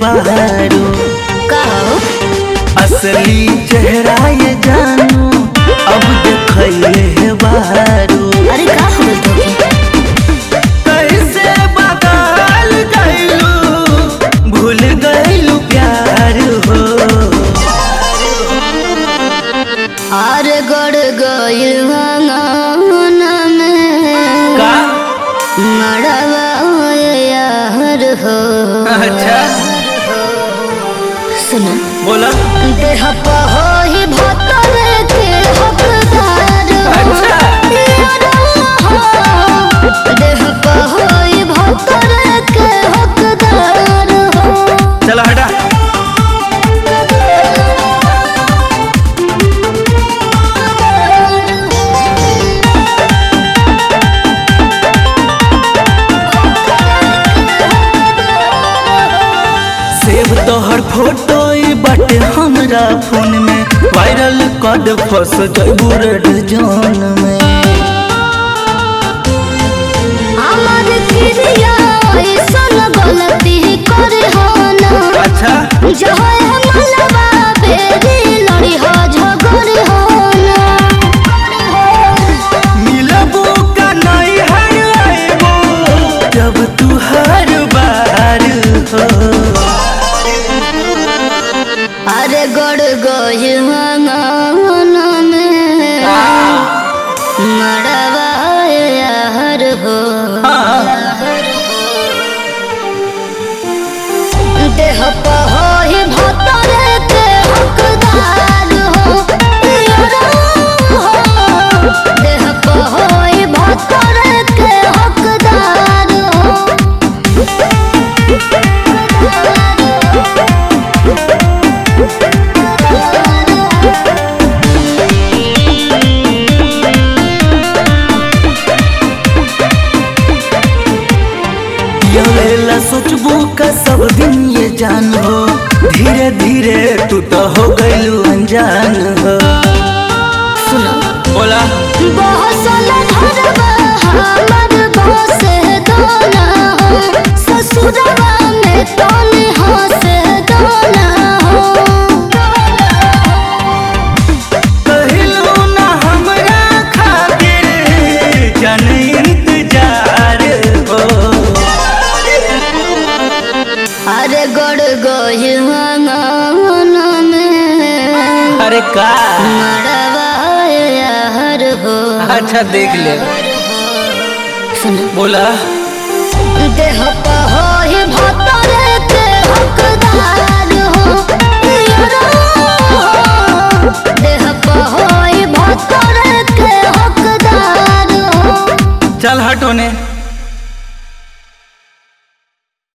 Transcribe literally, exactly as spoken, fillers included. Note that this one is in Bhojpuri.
बारू। कहो असली चेहरा ये जानू अब देखले बारू। अरे का हो गइल कैसे बदल गइलू भूल गइलू प्यार हो। अरे गड़ गइल अंगना में का मड़वा यार हो। अच्छा सुना बोला देह पहोई भतर के हकदार हो। अच्छा। देह पहोई भतर के हकदार हो। चला हटा। सेव तोहर फोटो बाटे हमरा फोन में वायरल कद फंस जइबू रेड जोन में। हमार क्रिया ऐसन गलती करे हो ना। अच्छा जहाँ मलबा बेरी लड़ी हो झगड़े हो ना। मिलबू का नहीं हर आएबू जब तू हर बार हो। अरे गड़ गइल अंगना में मड़वा यार हो। देह पहोई भतर के हकदार हो। देह पहोई भतर के हकदार हो। लेला सोचबू का सब दिन ये जान हो। धीरे धीरे तू तो हो गइलू अनजान हो। सुनो बोला बहसल घरवा हमर बसे दोना हो। ससुरवा में तनी हंसे दोना हो। कहिलू ना हमरा खातिर जन इंतजार हो। अरे गड़ गइल अंगना में अरे का मड़वा यार हो। अच्छा देख ले सुनो बोला देह पहोई भतर के हकदार हो। देह पहोई भतर के हकदार हो। चल हटोने।